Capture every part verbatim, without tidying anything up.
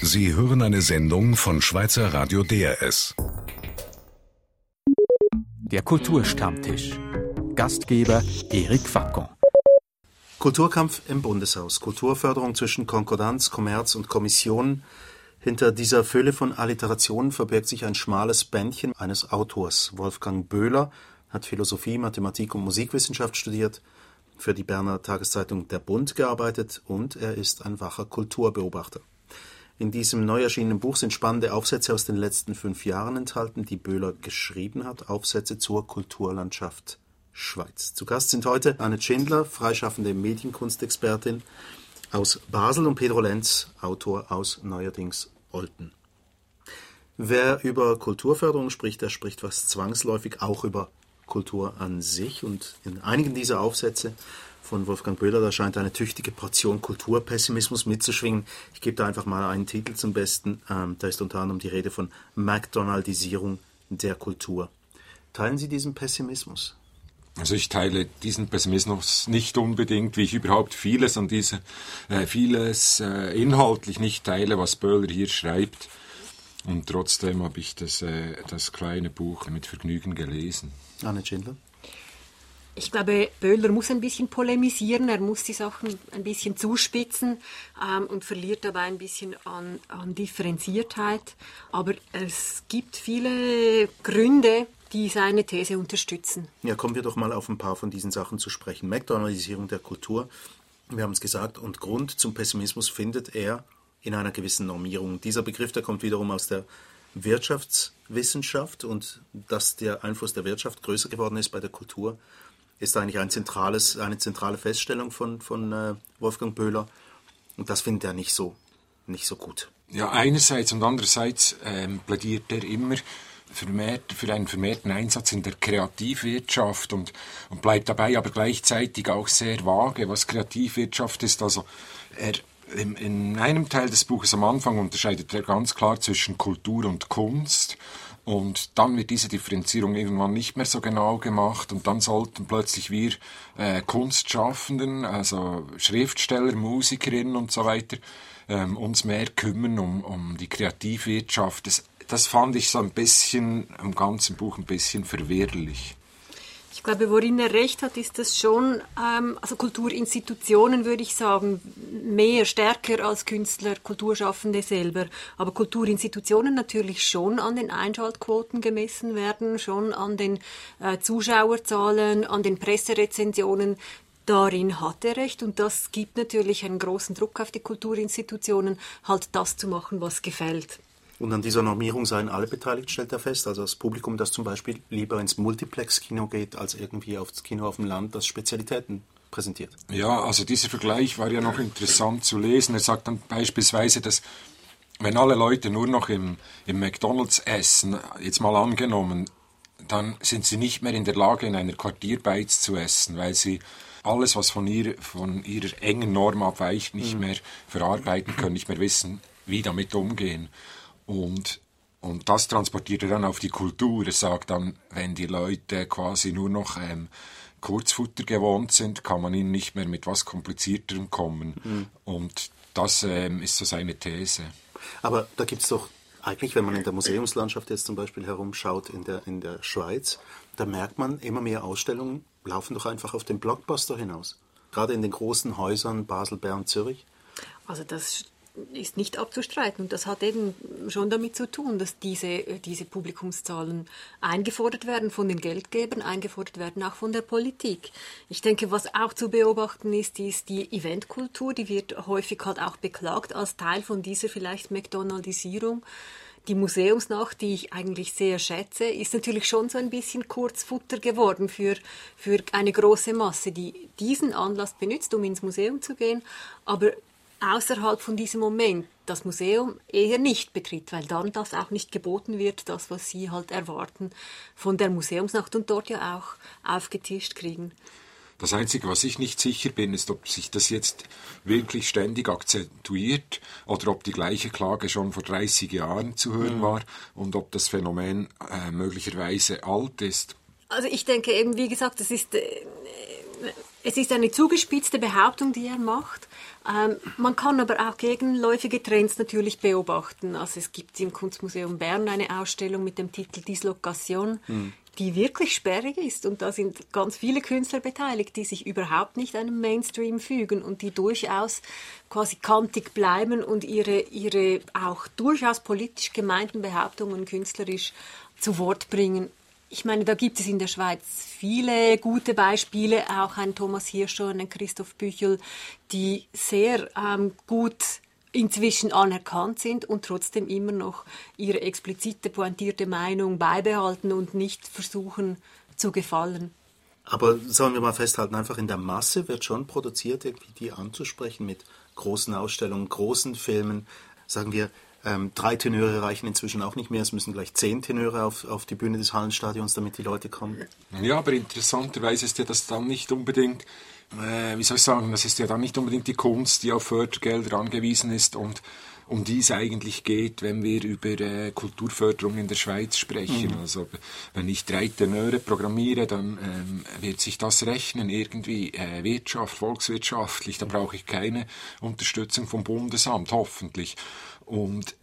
Sie hören eine Sendung von Schweizer Radio D R S. Der Kulturstammtisch. Gastgeber Eric Facon. Kulturkampf im Bundeshaus. Kulturförderung zwischen Konkordanz, Kommerz und Kommission. Hinter dieser Fülle von Alliterationen verbirgt sich ein schmales Bändchen eines Autors. Wolfgang Böhler hat Philosophie, Mathematik und Musikwissenschaft studiert, für die Berner Tageszeitung Der Bund gearbeitet und er ist ein wacher Kulturbeobachter. In diesem neu erschienenen Buch sind spannende Aufsätze aus den letzten fünf Jahren enthalten, die Böhler geschrieben hat, Aufsätze zur Kulturlandschaft Schweiz. Zu Gast sind heute Anne Schindler, freischaffende Medienkunstexpertin aus Basel, und Pedro Lenz, Autor aus neuerdings Olten. Wer über Kulturförderung spricht, der spricht fast zwangsläufig auch über Kultur an sich, und in einigen dieser Aufsätze von Wolfgang Böhler, da scheint eine tüchtige Portion Kulturpessimismus mitzuschwingen. Ich gebe da einfach mal einen Titel zum Besten. Ähm, da ist unter anderem die Rede von McDonaldisierung der Kultur. Teilen Sie diesen Pessimismus? Also ich teile diesen Pessimismus nicht unbedingt, wie ich überhaupt vieles an diese, äh, vieles äh, inhaltlich nicht teile, was Böhler hier schreibt. Und trotzdem habe ich das, äh, das kleine Buch mit Vergnügen gelesen. Anne Schindler? Ich glaube, Böhler muss ein bisschen polemisieren, er muss die Sachen ein bisschen zuspitzen ähm, und verliert dabei ein bisschen an, an Differenziertheit. Aber es gibt viele Gründe, die seine These unterstützen. Ja, kommen wir doch mal auf ein paar von diesen Sachen zu sprechen. McDonaldisierung der Kultur, wir haben es gesagt, und Grund zum Pessimismus findet er in einer gewissen Normierung. Dieser Begriff, der kommt wiederum aus der Wirtschaftswissenschaft, und dass der Einfluss der Wirtschaft größer geworden ist bei der Kultur, ist eigentlich ein zentrales, eine zentrale Feststellung von, von äh, Wolfgang Böhler, und das findet er nicht so, nicht so gut. Ja, einerseits und andererseits ähm, plädiert er immer vermehrt, für einen vermehrten Einsatz in der Kreativwirtschaft und, und bleibt dabei aber gleichzeitig auch sehr vage, was Kreativwirtschaft ist. Also er in, in einem Teil des Buches am Anfang unterscheidet er ganz klar zwischen Kultur und Kunst. Und dann wird diese Differenzierung irgendwann nicht mehr so genau gemacht, und dann sollten plötzlich wir äh, Kunstschaffenden, also Schriftsteller, Musikerinnen und so weiter, ähm, uns mehr kümmern um, um die Kreativwirtschaft. Das, das fand ich so ein bisschen, im ganzen Buch ein bisschen verwirrlich. Ich glaube, worin er recht hat, ist das schon, ähm, also Kulturinstitutionen, würde ich sagen, mehr, stärker als Künstler, Kulturschaffende selber. Aber Kulturinstitutionen natürlich schon an den Einschaltquoten gemessen werden, schon an den äh, Zuschauerzahlen, an den Presserezensionen. Darin hat er recht, und das gibt natürlich einen großen Druck auf die Kulturinstitutionen, halt das zu machen, was gefällt. Und an dieser Normierung seien alle beteiligt, stellt er fest. Also das Publikum, das zum Beispiel lieber ins Multiplex-Kino geht, als irgendwie aufs Kino auf dem Land, das Spezialitäten präsentiert. Ja, also dieser Vergleich war ja noch interessant zu lesen. Er sagt dann beispielsweise, dass wenn alle Leute nur noch im, im McDonald's essen, jetzt mal angenommen, dann sind sie nicht mehr in der Lage, in einer Quartierbeiz zu essen, weil sie alles, was von, ihr, von ihrer engen Norm abweicht, nicht mhm. mehr verarbeiten können, nicht mehr wissen, wie damit umgehen. Und, und das transportiert er dann auf die Kultur. Er sagt dann, wenn die Leute quasi nur noch ähm, Kurzfutter gewohnt sind, kann man ihnen nicht mehr mit was Komplizierterem kommen. Mhm. Und das ähm, ist so seine These. Aber da gibt es doch eigentlich, wenn man in der Museumslandschaft jetzt zum Beispiel herumschaut in der, in der Schweiz, da merkt man, immer mehr Ausstellungen laufen doch einfach auf den Blockbuster hinaus. Gerade in den großen Häusern Basel, Bern, Zürich. Also das ist nicht abzustreiten, und das hat eben schon damit zu tun, dass diese, diese Publikumszahlen eingefordert werden von den Geldgebern, eingefordert werden auch von der Politik. Ich denke, was auch zu beobachten ist, ist die Eventkultur, die wird häufig halt auch beklagt als Teil von dieser vielleicht McDonaldisierung. Die Museumsnacht, die ich eigentlich sehr schätze, ist natürlich schon so ein bisschen Kurzfutter geworden für, für eine große Masse, die diesen Anlass benutzt, um ins Museum zu gehen, aber außerhalb von diesem Moment das Museum eher nicht betritt, weil dann das auch nicht geboten wird, das, was sie halt erwarten von der Museumsnacht und dort ja auch aufgetischt kriegen. Das Einzige, was ich nicht sicher bin, ist, ob sich das jetzt wirklich ständig akzentuiert oder ob die gleiche Klage schon vor dreißig Jahren zu hören mhm. war und ob das Phänomen äh, möglicherweise alt ist. Also ich denke eben, wie gesagt, das ist... Äh, Es ist eine zugespitzte Behauptung, die er macht. Ähm, man kann aber auch gegenläufige Trends natürlich beobachten. Also es gibt im Kunstmuseum Bern eine Ausstellung mit dem Titel Dislokation, hm. die wirklich sperrig ist. Und da sind ganz viele Künstler beteiligt, die sich überhaupt nicht einem Mainstream fügen und die durchaus quasi kantig bleiben und ihre, ihre auch durchaus politisch gemeinten Behauptungen künstlerisch zu Wort bringen. Ich meine, da gibt es in der Schweiz viele gute Beispiele, auch ein Thomas Hirscher, ein Christoph Büchel, die sehr ähm, gut inzwischen anerkannt sind und trotzdem immer noch ihre explizite, pointierte Meinung beibehalten und nicht versuchen zu gefallen. Aber sollen wir mal festhalten, einfach in der Masse wird schon produziert, irgendwie die anzusprechen mit großen Ausstellungen, großen Filmen, sagen wir, Ähm, drei Tenöre reichen inzwischen auch nicht mehr. Es müssen gleich zehn Tenöre auf, auf die Bühne des Hallenstadions, damit die Leute kommen. Ja, aber interessanterweise ist ja das dann nicht unbedingt, äh, wie soll ich sagen, das ist ja dann nicht unbedingt die Kunst, die auf Fördergelder angewiesen ist und um die es eigentlich geht, wenn wir über äh, Kulturförderung in der Schweiz sprechen. Mhm. Also wenn ich drei Tenöre programmiere, dann ähm, wird sich das rechnen, irgendwie äh, Wirtschaft, volkswirtschaftlich. Da brauche ich keine Unterstützung vom Bundesamt, hoffentlich. Und,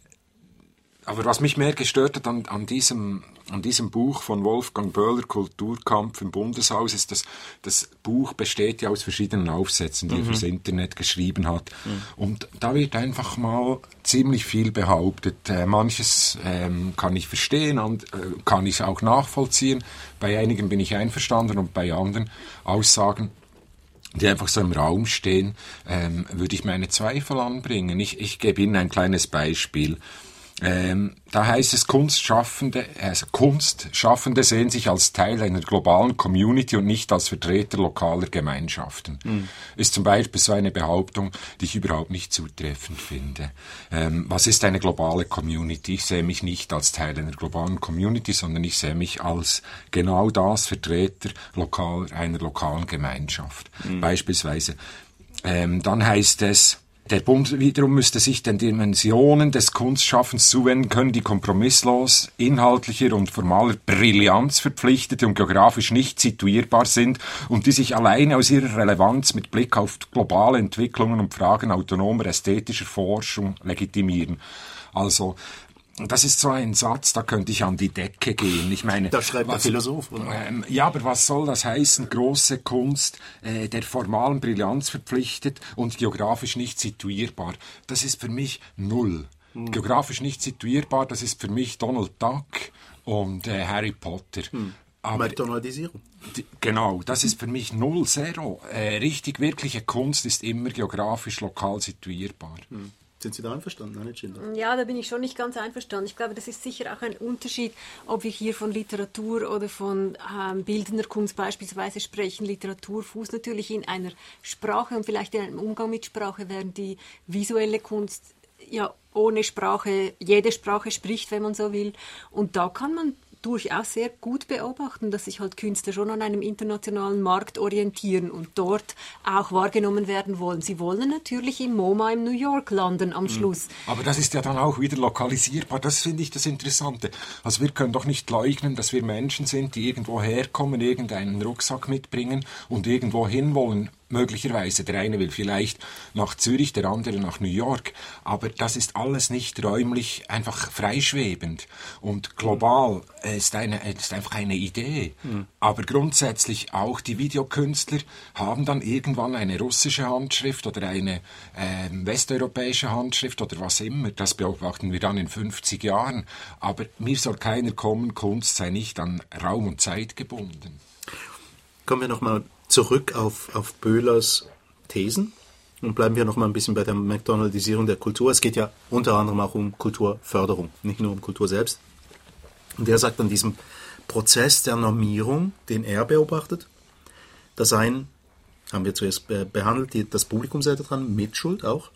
aber was mich mehr gestört hat an, an, diesem, an diesem Buch von Wolfgang Böhler, Kulturkampf im Bundeshaus, ist, dass das Buch besteht ja aus verschiedenen Aufsätzen, die mhm. er fürs Internet geschrieben hat. Mhm. Und da wird einfach mal ziemlich viel behauptet. Äh, manches ähm, kann ich verstehen und äh, kann ich auch nachvollziehen. Bei einigen bin ich einverstanden und bei anderen Aussagen, die einfach so im Raum stehen, ähm, würde ich meine Zweifel anbringen. Ich, ich gebe Ihnen ein kleines Beispiel. Ähm, da heißt es, Kunstschaffende, also Kunstschaffende sehen sich als Teil einer globalen Community und nicht als Vertreter lokaler Gemeinschaften. Mhm. Ist zum Beispiel so eine Behauptung, die ich überhaupt nicht zutreffend finde. Ähm, was ist eine globale Community? Ich sehe mich nicht als Teil einer globalen Community, sondern ich sehe mich als genau das, Vertreter lokal, einer lokalen Gemeinschaft. Mhm. Beispielsweise. Ähm, dann heißt es, der Bund wiederum müsste sich den Dimensionen des Kunstschaffens zuwenden können, die kompromisslos, inhaltlicher und formaler Brillanz verpflichtet und geografisch nicht situierbar sind und die sich alleine aus ihrer Relevanz mit Blick auf globale Entwicklungen und Fragen autonomer ästhetischer Forschung legitimieren. Also, das ist so ein Satz, da könnte ich an die Decke gehen. Ich meine, da schreibt der Philosoph, oder? Ähm, ja, aber was soll das heißen? Große Kunst, äh, der formalen Brillanz verpflichtet und geografisch nicht situierbar. Das ist für mich null. Hm. Geografisch nicht situierbar, das ist für mich Donald Duck und äh, Harry Potter. Hm. Aber McDonaldisierung. Die, genau, das ist für mich null, zero. Äh, richtig, wirkliche Kunst ist immer geografisch lokal situierbar. Hm. Sind Sie da einverstanden, Anne Schindler? Ja, da bin ich schon nicht ganz einverstanden. Ich glaube, das ist sicher auch ein Unterschied, ob wir hier von Literatur oder von ähm, bildender Kunst beispielsweise sprechen. Literatur fußt natürlich in einer Sprache und vielleicht in einem Umgang mit Sprache, während die visuelle Kunst ja ohne Sprache, jede Sprache spricht, wenn man so will. Und da kann man durchaus sehr gut beobachten, dass sich halt Künstler schon an einem internationalen Markt orientieren und dort auch wahrgenommen werden wollen. Sie wollen natürlich im MoMA in New York landen am Schluss. Aber das ist ja dann auch wieder lokalisierbar. Das finde ich das Interessante. Also wir können doch nicht leugnen, dass wir Menschen sind, die irgendwo herkommen, irgendeinen Rucksack mitbringen und irgendwo hinwollen. Möglicherweise. Der eine will vielleicht nach Zürich, der andere nach New York. Aber das ist alles nicht räumlich einfach freischwebend. Und global ist, eine, ist einfach eine Idee. Mhm. Aber grundsätzlich auch die Videokünstler haben dann irgendwann eine russische Handschrift oder eine äh, westeuropäische Handschrift oder was immer. Das beobachten wir dann in fünfzig Jahren. Aber mir soll keiner kommen, Kunst sei nicht an Raum und Zeit gebunden. Kommen wir nochmal zurück auf, auf Böhlers Thesen und bleiben wir noch mal ein bisschen bei der McDonaldisierung der Kultur. Es geht ja unter anderem auch um Kulturförderung, nicht nur um Kultur selbst. Und er sagt an diesem Prozess der Normierung, den er beobachtet, da seien, haben wir zuerst behandelt, die, das Publikum sei daran, Mitschuld auch,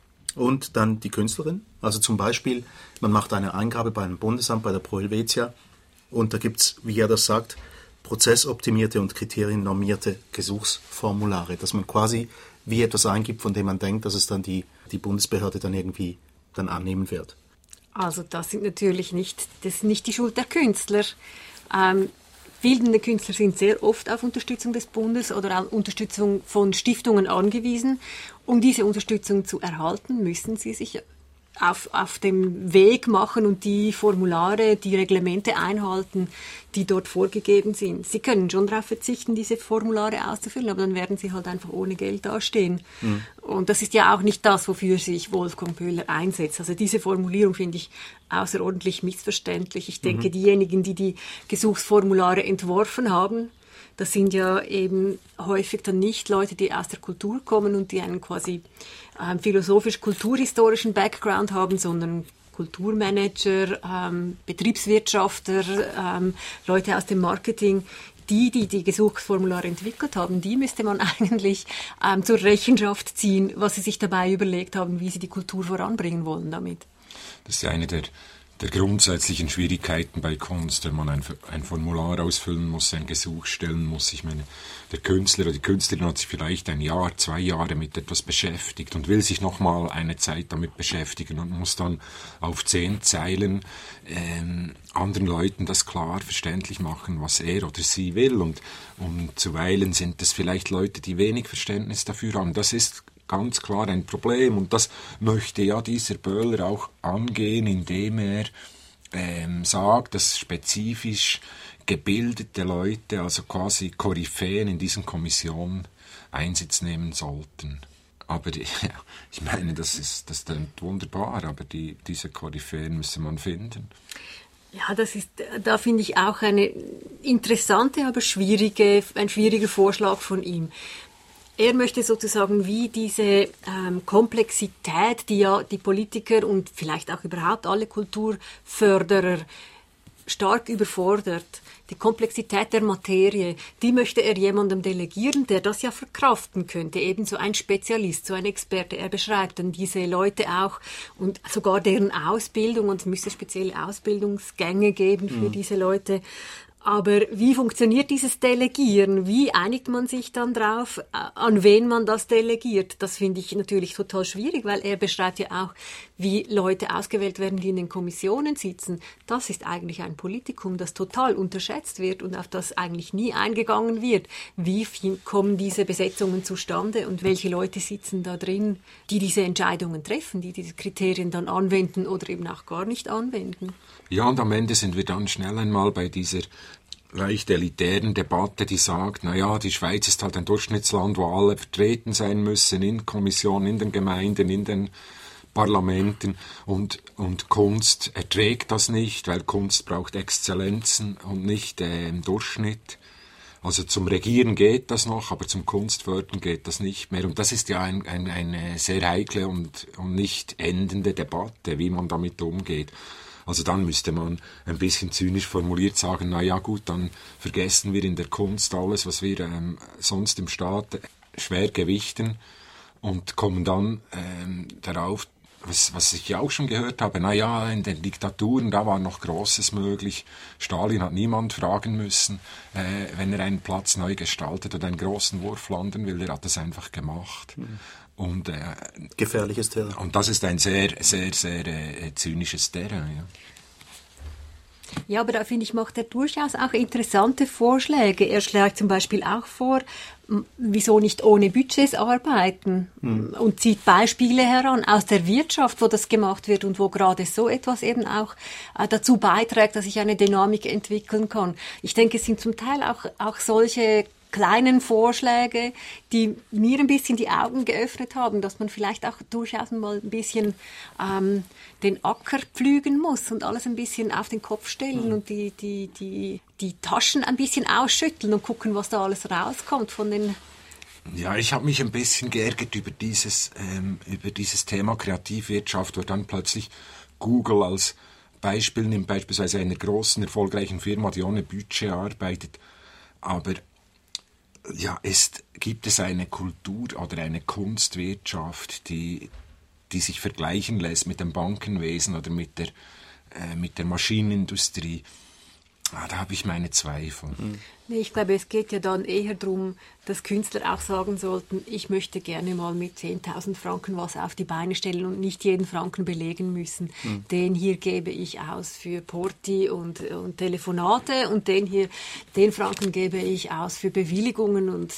und dann die Künstlerin. Also zum Beispiel, man macht eine Eingabe bei einem Bundesamt, bei der Pro Helvetia, und da gibt es, wie er das sagt, prozessoptimierte und kriteriennormierte Gesuchsformulare, dass man quasi wie etwas eingibt, von dem man denkt, dass es dann die, die Bundesbehörde dann irgendwie dann annehmen wird. Also das sind natürlich nicht, das ist nicht die Schuld der Künstler. Ähm, Bildende Künstler sind sehr oft auf Unterstützung des Bundes oder auf Unterstützung von Stiftungen angewiesen. Um diese Unterstützung zu erhalten, müssen sie sich auf, auf dem Weg machen und die Formulare, die Reglemente einhalten, die dort vorgegeben sind. Sie können schon darauf verzichten, diese Formulare auszufüllen, aber dann werden sie halt einfach ohne Geld dastehen. Mhm. Und das ist ja auch nicht das, wofür sich Wolfgang Pöhler einsetzt. Also diese Formulierung finde ich außerordentlich missverständlich. Ich denke, mhm. diejenigen, die die Gesuchsformulare entworfen haben, das sind ja eben häufig dann nicht Leute, die aus der Kultur kommen und die einen quasi ähm, philosophisch-kulturhistorischen Background haben, sondern Kulturmanager, ähm, Betriebswirtschafter, ähm, Leute aus dem Marketing. Die, die die Gesuchsformulare entwickelt haben, die müsste man eigentlich ähm, zur Rechenschaft ziehen, was sie sich dabei überlegt haben, wie sie die Kultur voranbringen wollen damit. Das ist ja eine der der grundsätzlichen Schwierigkeiten bei Kunst, wenn man ein, ein Formular ausfüllen muss, ein Gesuch stellen muss. Ich meine, der Künstler oder die Künstlerin hat sich vielleicht ein Jahr, zwei Jahre mit etwas beschäftigt und will sich nochmal eine Zeit damit beschäftigen und muss dann auf zehn Zeilen ähm, anderen Leuten das klar verständlich machen, was er oder sie will. Und, und zuweilen sind es vielleicht Leute, die wenig Verständnis dafür haben. Das ist ganz klar ein Problem und das möchte ja dieser Böhler auch angehen, indem er ähm, sagt, dass spezifisch gebildete Leute, also quasi Koryphäen in diesen Kommissionen Einsitz nehmen sollten. Aber die, ja, ich meine, das ist das klingt wunderbar, aber die, diese Koryphäen müsste man finden. Ja, das ist, da finde ich auch eine interessante, aber schwierige, ein schwieriger Vorschlag von ihm. Er möchte sozusagen wie diese ähm, Komplexität, die ja die Politiker und vielleicht auch überhaupt alle Kulturförderer stark überfordert, die Komplexität der Materie, die möchte er jemandem delegieren, der das ja verkraften könnte, eben so ein Spezialist, so ein Experte. Er beschreibt dann diese Leute auch und sogar deren Ausbildung, und es müsste spezielle Ausbildungsgänge geben für mhm. diese Leute. Aber wie funktioniert dieses Delegieren? Wie einigt man sich dann drauf, an wen man das delegiert? Das finde ich natürlich total schwierig, weil er beschreibt ja auch, wie Leute ausgewählt werden, die in den Kommissionen sitzen. Das ist eigentlich ein Politikum, das total unterschätzt wird und auf das eigentlich nie eingegangen wird. Wie kommen diese Besetzungen zustande und welche Leute sitzen da drin, die diese Entscheidungen treffen, die diese Kriterien dann anwenden oder eben auch gar nicht anwenden? Ja, und am Ende sind wir dann schnell einmal bei dieser leicht elitären Debatte, die sagt, na ja, die Schweiz ist halt ein Durchschnittsland, wo alle vertreten sein müssen, in Kommissionen, in den Gemeinden, in den Parlamenten, und, und Kunst erträgt das nicht, weil Kunst braucht Exzellenzen und nicht äh, im Durchschnitt. Also zum Regieren geht das noch, aber zum Kunstfördern geht das nicht mehr. Und das ist ja ein, ein, eine sehr heikle und, und nicht endende Debatte, wie man damit umgeht. Also dann müsste man ein bisschen zynisch formuliert sagen, na ja gut, dann vergessen wir in der Kunst alles, was wir ähm, sonst im Staat schwer gewichten, und kommen dann ähm, darauf, was, was ich ja auch schon gehört habe, na ja, in den Diktaturen, da war noch Großes möglich. Stalin hat niemand fragen müssen, äh, wenn er einen Platz neu gestaltet oder einen großen Wurf landen will, er hat das einfach gemacht. Mhm. Und, äh, gefährliches Terrain. Und das ist ein sehr, sehr, sehr äh, zynisches Terrain. Ja. Ja, aber da finde ich, macht er durchaus auch interessante Vorschläge. Er schlägt zum Beispiel auch vor, wieso nicht ohne Budgets arbeiten, hm. und zieht Beispiele heran aus der Wirtschaft, wo das gemacht wird und wo gerade so etwas eben auch äh, dazu beiträgt, dass sich eine Dynamik entwickeln kann. Ich denke, es sind zum Teil auch, auch solche kleinen Vorschläge, die mir ein bisschen die Augen geöffnet haben, dass man vielleicht auch durchaus mal ein bisschen ähm, den Acker pflügen muss und alles ein bisschen auf den Kopf stellen mhm. und die, die, die, die Taschen ein bisschen ausschütteln und gucken, was da alles rauskommt von den... Ja, ich habe mich ein bisschen geärgert über dieses, ähm, über dieses Thema Kreativwirtschaft, wo dann plötzlich Google als Beispiel nimmt, beispielsweise einer großen, erfolgreichen Firma, die ohne Budget arbeitet, aber ja, ist, gibt es eine Kultur oder eine Kunstwirtschaft, die, die sich vergleichen lässt mit dem Bankenwesen oder mit der, äh, mit der Maschinenindustrie? Ah, da habe ich meine Zweifel. Mhm. Nee, ich glaube, es geht ja dann eher darum, dass Künstler auch sagen sollten, ich möchte gerne mal mit zehntausend Franken was auf die Beine stellen und nicht jeden Franken belegen müssen. Mhm. Den hier gebe ich aus für Porti und, und Telefonate und den hier, den Franken gebe ich aus für Bewilligungen und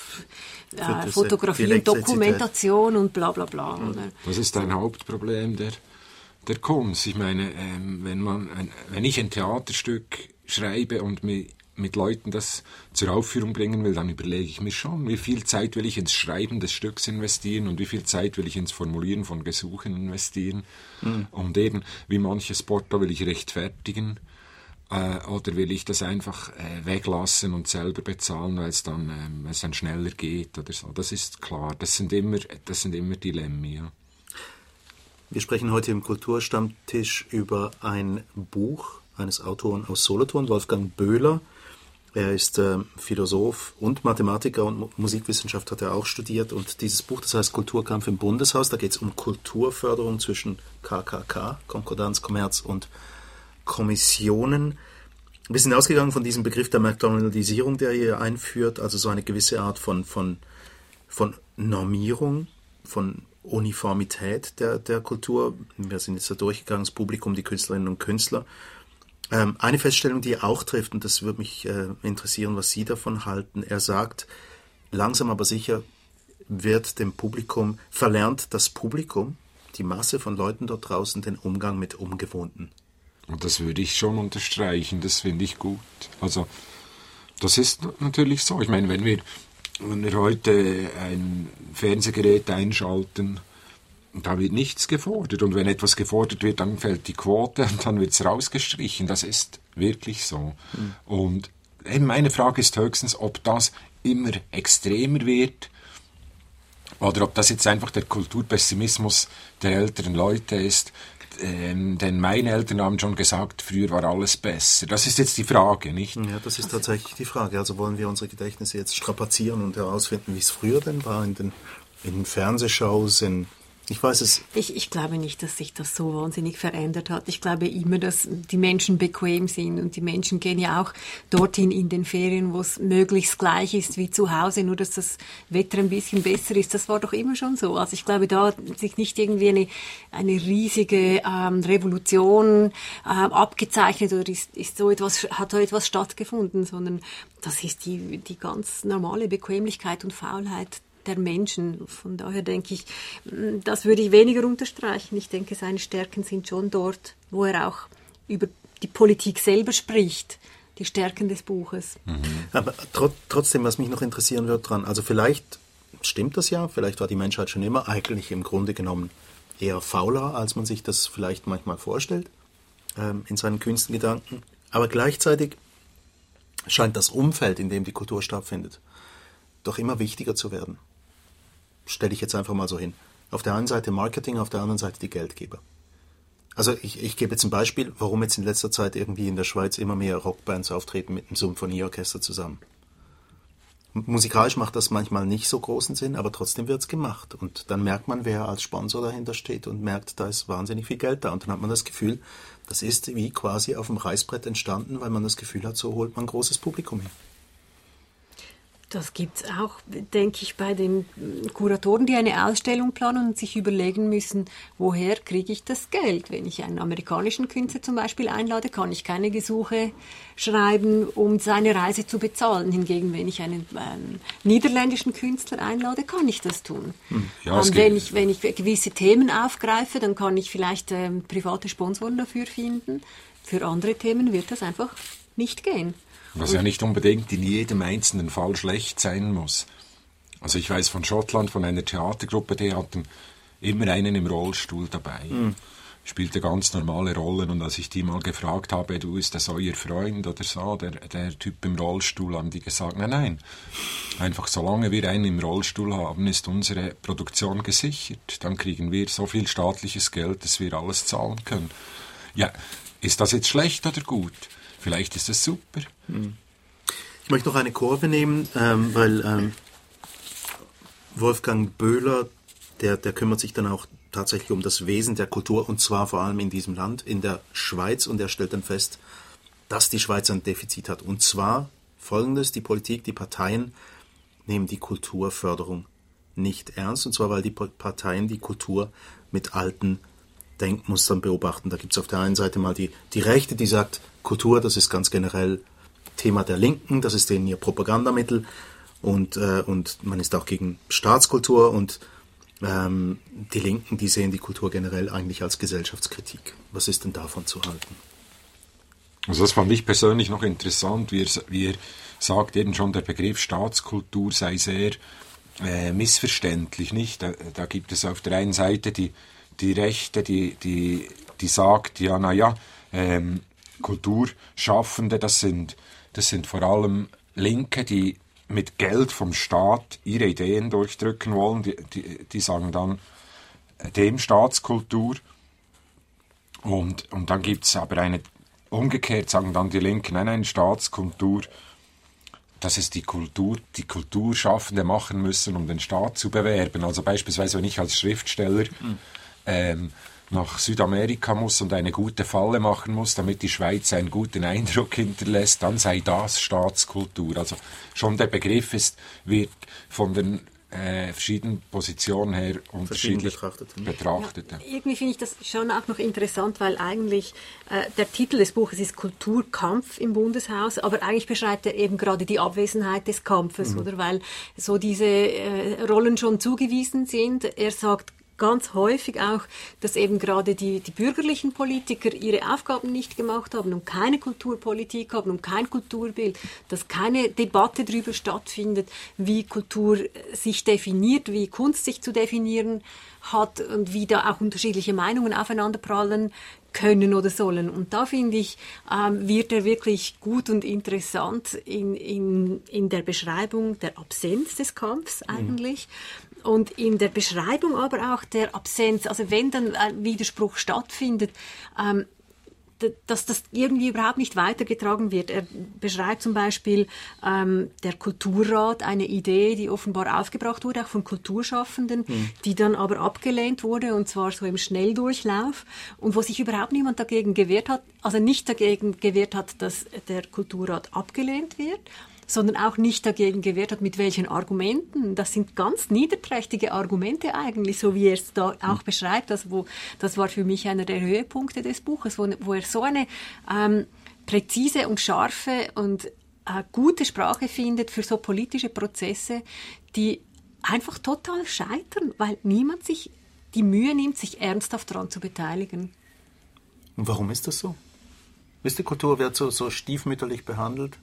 äh, Fotografie und Dokumentation und bla bla bla. Mhm. Das ist ein Hauptproblem der, der Kunst. Ich meine, ähm, wenn, man ein, wenn ich ein Theaterstück schreibe und mir mit Leuten das zur Aufführung bringen will, dann überlege ich mir schon, wie viel Zeit will ich ins Schreiben des Stücks investieren und wie viel Zeit will ich ins Formulieren von Gesuchen investieren. Mhm. Und eben, wie manches Porto will ich rechtfertigen äh, oder will ich das einfach äh, weglassen und selber bezahlen, weil es dann, äh, es dann schneller geht oder so. Das ist klar, das sind immer, das sind immer Dilemmen, ja. Wir sprechen heute im Kulturstammtisch über ein Buch eines Autoren aus Solothurn, Wolfgang Böhler. Er ist äh, Philosoph und Mathematiker und Musikwissenschaft hat er auch studiert. Und dieses Buch, das heißt Kulturkampf im Bundeshaus, da geht es um Kulturförderung zwischen K K K, Konkordanz, Kommerz und Kommissionen. Wir sind ausgegangen von diesem Begriff der McDonaldisierung, der hier einführt, also so eine gewisse Art von, von, von Normierung, von Uniformität der, der Kultur. Wir sind jetzt da durchgegangen, das Publikum, die Künstlerinnen und Künstler. Ähm, eine Feststellung, die er auch trifft, und das würde mich äh, interessieren, was Sie davon halten. Er sagt, langsam aber sicher wird dem Publikum, verlernt das Publikum, die Masse von Leuten dort draußen, den Umgang mit Ungewohnten. Und das würde ich schon unterstreichen, das finde ich gut. Also, das ist natürlich so. Ich meine, wenn wir, wenn wir heute ein Fernsehgerät einschalten, da wird nichts gefordert. Und wenn etwas gefordert wird, dann fällt die Quote und dann wird es rausgestrichen. Das ist wirklich so. Mhm. Und eben meine Frage ist höchstens, ob das immer extremer wird oder ob das jetzt einfach der Kulturpessimismus der älteren Leute ist. Ähm, denn meine Eltern haben schon gesagt, früher war alles besser. Das ist jetzt die Frage, nicht? Ja, das ist tatsächlich die Frage. Also wollen wir unsere Gedächtnisse jetzt strapazieren und herausfinden, wie es früher denn war in den, in den Fernsehshows, in Ich weiß es. Ich, ich glaube nicht, dass sich das so wahnsinnig verändert hat. Ich glaube immer, dass die Menschen bequem sind und die Menschen gehen ja auch dorthin in den Ferien, wo es möglichst gleich ist wie zu Hause, nur dass das Wetter ein bisschen besser ist. Das war doch immer schon so. Also ich glaube, da hat sich nicht irgendwie eine, eine riesige ähm, Revolution ähm, abgezeichnet oder ist, ist so etwas, hat so etwas stattgefunden, sondern das ist die, die ganz normale Bequemlichkeit und Faulheit der Menschen. Von daher denke ich, das würde ich weniger unterstreichen. Ich denke, seine Stärken sind schon dort, wo er auch über die Politik selber spricht, die Stärken des Buches. Mhm. Aber tr- trotzdem, was mich noch interessieren wird dran, also vielleicht stimmt das ja, vielleicht war die Menschheit schon immer eigentlich im Grunde genommen eher fauler, als man sich das vielleicht manchmal vorstellt, ähm, in seinen kühnsten Gedanken. Aber gleichzeitig scheint das Umfeld, in dem die Kultur stattfindet, doch immer wichtiger zu werden. Stelle ich jetzt einfach mal so hin. Auf der einen Seite Marketing, auf der anderen Seite die Geldgeber. Also ich, ich gebe jetzt ein Beispiel, warum jetzt in letzter Zeit irgendwie in der Schweiz immer mehr Rockbands auftreten mit einem Symphonieorchester zusammen. Musikalisch macht das manchmal nicht so großen Sinn, aber trotzdem wird es gemacht. Und dann merkt man, wer als Sponsor dahinter steht und merkt, da ist wahnsinnig viel Geld da. Und dann hat man das Gefühl, das ist wie quasi auf dem Reißbrett entstanden, weil man das Gefühl hat, so holt man ein großes Publikum hin. Das gibt es auch, denke ich, bei den Kuratoren, die eine Ausstellung planen und sich überlegen müssen, woher kriege ich das Geld? Wenn ich einen amerikanischen Künstler zum Beispiel einlade, kann ich keine Gesuche schreiben, um seine Reise zu bezahlen. Hingegen, wenn ich einen ähm, niederländischen Künstler einlade, kann ich das tun. Ja, ähm, wenn, ich, wenn ich gewisse Themen aufgreife, dann kann ich vielleicht ähm, private Sponsoren dafür finden. Für andere Themen wird das einfach nicht gehen. Was ja nicht unbedingt in jedem einzelnen Fall schlecht sein muss. Also ich weiß von Schottland, von einer Theatergruppe, die hatten immer einen im Rollstuhl dabei. Mhm. Spielte ganz normale Rollen und als ich die mal gefragt habe, du, ist das euer Freund oder so, der, der Typ im Rollstuhl, haben die gesagt, nein, nein. Einfach solange wir einen im Rollstuhl haben, ist unsere Produktion gesichert. Dann kriegen wir so viel staatliches Geld, dass wir alles zahlen können. Ja, ist das jetzt schlecht oder gut? Vielleicht ist das super. Ich möchte noch eine Kurve nehmen, ähm, weil ähm, Wolfgang Böhler, der, der kümmert sich dann auch tatsächlich um das Wesen der Kultur und zwar vor allem in diesem Land, in der Schweiz, und er stellt dann fest, dass die Schweiz ein Defizit hat. Und zwar folgendes: Die Politik, die Parteien nehmen die Kulturförderung nicht ernst. Und zwar, weil die Parteien die Kultur mit alten Denkmustern beobachten. Da gibt es auf der einen Seite mal die, die Rechte, die sagt, Kultur, das ist ganz generell Thema der Linken, das ist denen ihr Propagandamittel. Und, äh, und man ist auch gegen Staatskultur. Und ähm, die Linken, die sehen die Kultur generell eigentlich als Gesellschaftskritik. Was ist denn davon zu halten? Also das fand ich persönlich noch interessant, wie er, wie er sagt, eben schon der Begriff Staatskultur sei sehr äh, missverständlich, nicht? Da, da gibt es auf der einen Seite die, die Rechte, die, die, die sagt, ja, naja, ähm, Kulturschaffende, das sind, das sind vor allem Linke, die mit Geld vom Staat ihre Ideen durchdrücken wollen, die, die, die sagen dann dem Staatskultur. Und, und dann gibt es aber eine, umgekehrt sagen dann die Linken, nein, nein, Staatskultur, dass es die Kultur, die Kulturschaffende machen müssen, um den Staat zu bewerben. Also beispielsweise, wenn ich als Schriftsteller mhm. ähm, nach Südamerika muss und eine gute Falle machen muss, damit die Schweiz einen guten Eindruck hinterlässt, dann sei das Staatskultur. Also schon der Begriff ist, wird von den äh, verschiedenen Positionen her unterschiedlich betrachtet. betrachtet. Ja, irgendwie finde ich das schon auch noch interessant, weil eigentlich äh, der Titel des Buches ist Kulturkampf im Bundeshaus, aber eigentlich beschreibt er eben gerade die Abwesenheit des Kampfes, mhm. oder? Weil so diese äh, Rollen schon zugewiesen sind. Er sagt ganz häufig auch, dass eben gerade die, die bürgerlichen Politiker ihre Aufgaben nicht gemacht haben und keine Kulturpolitik haben und kein Kulturbild, dass keine Debatte darüber stattfindet, wie Kultur sich definiert, wie Kunst sich zu definieren hat und wie da auch unterschiedliche Meinungen aufeinanderprallen können oder sollen. Und da finde ich, ähm, wird er wirklich gut und interessant in, in, in der Beschreibung der Absenz des Kampfs eigentlich. Mhm. Und in der Beschreibung aber auch der Absenz, also wenn dann ein Widerspruch stattfindet, ähm, dass das irgendwie überhaupt nicht weitergetragen wird. Er beschreibt zum Beispiel ähm, der Kulturrat, eine Idee, die offenbar aufgebracht wurde, auch von Kulturschaffenden, mhm. die dann aber abgelehnt wurde, und zwar so im Schnelldurchlauf, und wo sich überhaupt niemand dagegen gewehrt hat, also nicht dagegen gewehrt hat, dass der Kulturrat abgelehnt wird, sondern auch nicht dagegen gewehrt hat, mit welchen Argumenten. Das sind ganz niederträchtige Argumente eigentlich, so wie er es da auch mhm. beschreibt. Das, wo, das war für mich einer der Höhepunkte des Buches, wo, wo er so eine ähm, präzise und scharfe und äh, gute Sprache findet für so politische Prozesse, die einfach total scheitern, weil niemand sich die Mühe nimmt, sich ernsthaft daran zu beteiligen. Und warum ist das so? Ist die Kultur wird so, so stiefmütterlich behandelt?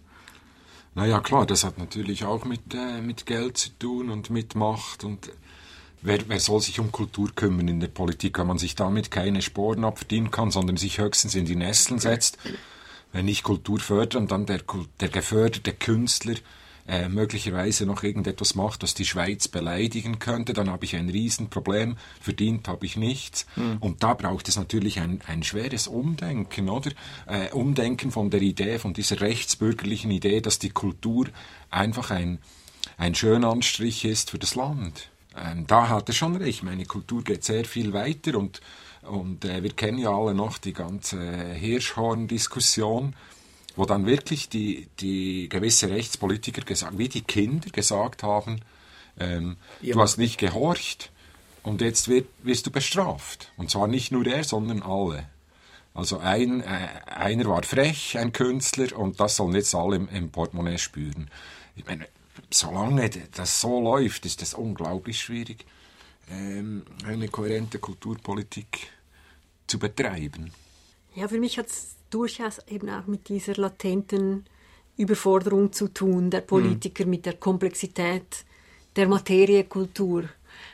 Naja, klar, das hat natürlich auch mit, äh, mit Geld zu tun und mit Macht. Und wer, wer soll sich um Kultur kümmern in der Politik, wenn man sich damit keine Sporen abverdienen kann, sondern sich höchstens in die Nesseln setzt? Wenn ich Kultur fördere und dann der, der geförderte Künstler äh, möglicherweise noch irgendetwas macht, was die Schweiz beleidigen könnte, dann habe ich ein Riesenproblem, verdient habe ich nichts. Mhm. Und da braucht es natürlich ein, ein schweres Umdenken, oder? Äh, Umdenken von der Idee, von dieser rechtsbürgerlichen Idee, dass die Kultur einfach ein, ein Schönanstrich ist für das Land. Ähm, da hat er schon recht, meine Kultur geht sehr viel weiter und, und äh, wir kennen ja alle noch die ganze Hirschhorn-Diskussion, wo dann wirklich die, die gewisse Rechtspolitiker gesagt, wie die Kinder gesagt haben, ähm, ja. du hast nicht gehorcht und jetzt wird, wirst du bestraft. Und zwar nicht nur er, sondern alle. Also ein, äh, einer war frech, ein Künstler, und das sollen jetzt alle im, im Portemonnaie spüren. Ich meine, solange das so läuft, ist es unglaublich schwierig, ähm, eine kohärente Kulturpolitik zu betreiben. Ja, für mich hat es durchaus eben auch mit dieser latenten Überforderung zu tun, der Politiker, mhm. mit der Komplexität der Materie Kultur.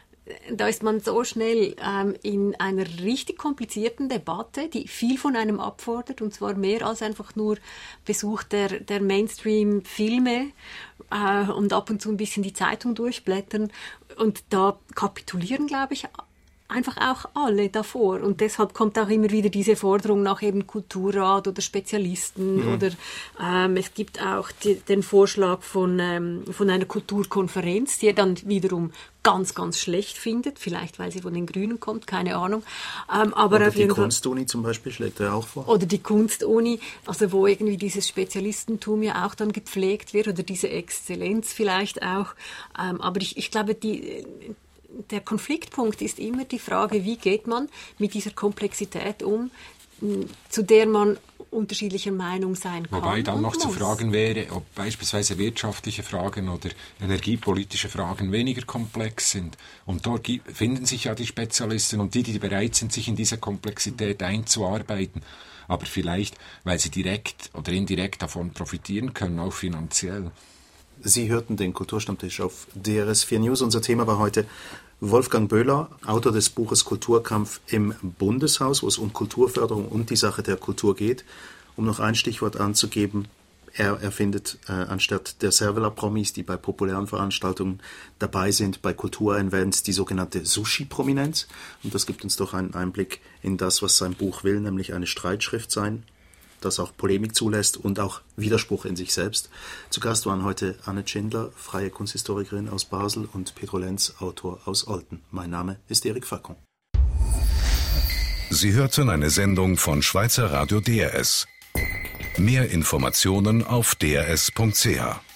Da ist man so schnell ähm, in einer richtig komplizierten Debatte, die viel von einem abfordert, und zwar mehr als einfach nur Besuch der, der Mainstream-Filme äh, und ab und zu ein bisschen die Zeitung durchblättern. Und da kapitulieren, glaube ich, einfach auch alle davor. Und deshalb kommt auch immer wieder diese Forderung nach eben Kulturrat oder Spezialisten. Mhm. Oder ähm, es gibt auch die, den Vorschlag von, ähm, von einer Kulturkonferenz, die er dann wiederum ganz, ganz schlecht findet. Vielleicht, weil sie von den Grünen kommt, keine Ahnung. Ähm, aber oder auf die jeden Kunstuni zum Beispiel schlägt er auch vor. Oder die Kunstuni, also wo irgendwie dieses Spezialistentum ja auch dann gepflegt wird oder diese Exzellenz vielleicht auch. Ähm, aber ich, ich glaube, die... Der Konfliktpunkt ist immer die Frage, wie geht man mit dieser Komplexität um, zu der man unterschiedlicher Meinung sein kann. Wobei dann noch muss. zu fragen wäre, ob beispielsweise wirtschaftliche Fragen oder energiepolitische Fragen weniger komplex sind. Und dort finden sich ja die Spezialisten und die, die bereit sind, sich in diese Komplexität einzuarbeiten. Aber vielleicht, weil sie direkt oder indirekt davon profitieren können, auch finanziell. Sie hörten den Kulturstammtisch auf D R S vier News. Unser Thema war heute Wolfgang Böhler, Autor des Buches Kulturkampf im Bundeshaus, wo es um Kulturförderung und die Sache der Kultur geht. Um noch ein Stichwort anzugeben, er erfindet äh, anstatt der Servola-Promis, die bei populären Veranstaltungen dabei sind, bei Kulturevents die sogenannte Sushi-Prominenz. Und das gibt uns doch einen Einblick in das, was sein Buch will, nämlich eine Streitschrift sein, das auch Polemik zulässt und auch Widerspruch in sich selbst. Zu Gast waren heute Anne Tschindler, freie Kunsthistorikerin aus Basel, und Pedro Lenz, Autor aus Olten. Mein Name ist Eric Facon. Sie hörten eine Sendung von Schweizer Radio D R S. Mehr Informationen auf d r s punkt c h.